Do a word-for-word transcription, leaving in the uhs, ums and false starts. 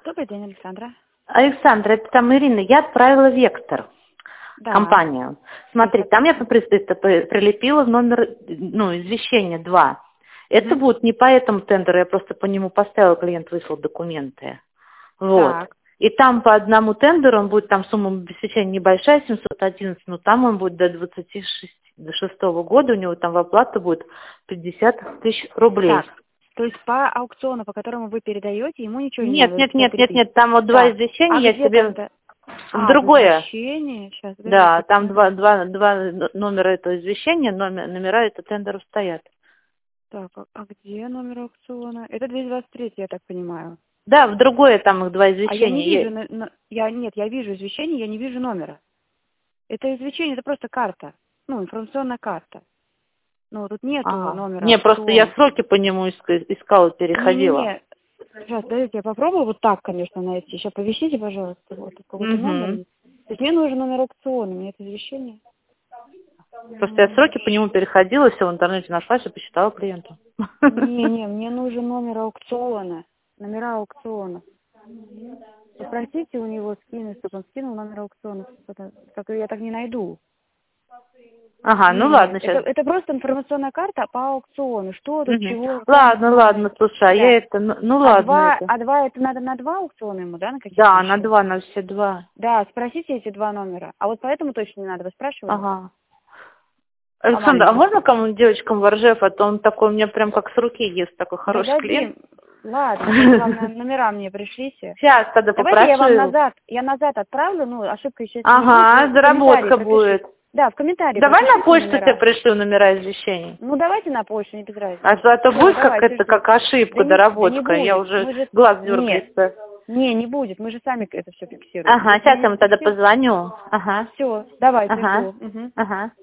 Добрый день, Александра. Александра, это там Ирина. Я отправила вектор, Да. компанию. Смотри, там я это прилепила в номер, ну, извещение два. Это Мгм. будет не по этому тендеру, я просто по нему поставила, клиент выслал документы. Вот. Так. И там по одному тендеру, он будет, там сумма обеспечения небольшая, семьсот одиннадцать, но там он будет до двадцати шестого года, у него там в оплату будет пятьдесят тысяч рублей. Так. То есть по аукциону, по которому вы передаете, ему ничего не Нет, надо нет, нет, нет, переписывать? нет, там вот два Так. извещения, А я где тебе тогда? в А, в другое. извещении. Сейчас, Да, подождите. там два, два, два номера этого извещения, номер, номера этого тендера стоят. Так, а, а где номер аукциона? Это двести двадцать три, я так понимаю. Да, в другое там их два А я не извещения. вижу, на- на- я, нет, я вижу извещение, я не вижу номера. Это извещение, это просто карта. Ну, информационная карта. Ну, тут нету Ага. номера Не, просто я аукциона. сроки по нему иска- искала, переходила. Не-не-не. Сейчас, подождите, я попробую вот так, конечно, найти. Сейчас повесите, пожалуйста, вот какой-то номер. Угу. То есть мне нужен номер аукциона, мне это извещение. Просто я сроки по нему переходила, все в интернете нашла, все посчитала клиенту. Не-не, мне нужен номер аукциона. Номера аукциона. Попросите у него скинуть, чтобы он скинул номер аукциона. Что-то- Как я так не найду. Ага, ну Не-не, ладно, это, сейчас. это просто информационная карта по аукциону. Что тут, Угу. чего, кто не Ладно, ладно, знает. слушай, а Да. я это, ну, ну А ладно два, это. а два это надо на два аукциона ему, да, на каких-то Да, на еще? два, на все два. Да, спросите эти два номера. А вот поэтому точно не надо, вы спрашивали? Ага. А Александр, а маленький? можно кому-нибудь девочкам в Ржев, а то он такой, у меня прям как с руки ест, такой Да хороший клиент. дадим. Ладно, тогда вам на- номера мне пришлите. Сейчас тогда Давайте я вам попрошу. назад, я назад отправлю, ну, ошибка, естественно, не будет. Ага, Вы в комментарии заработка пропишите. будет. Да, в комментарии Давай на пропишите почту тебе номера. пришлю номера извещений. Ну, давайте на почту, не без разницы. А то, а то Всё, будет как давайте, это, жду. как ошибка, Да не, да не доработка. Я будет. уже Мы же... глаз Нет, дергается. не, не будет. Мы же сами это все фиксируем. Ага, сейчас я ему тогда позвоню. Ага. Все, давайте, Ага. жду. Мгм. Ага.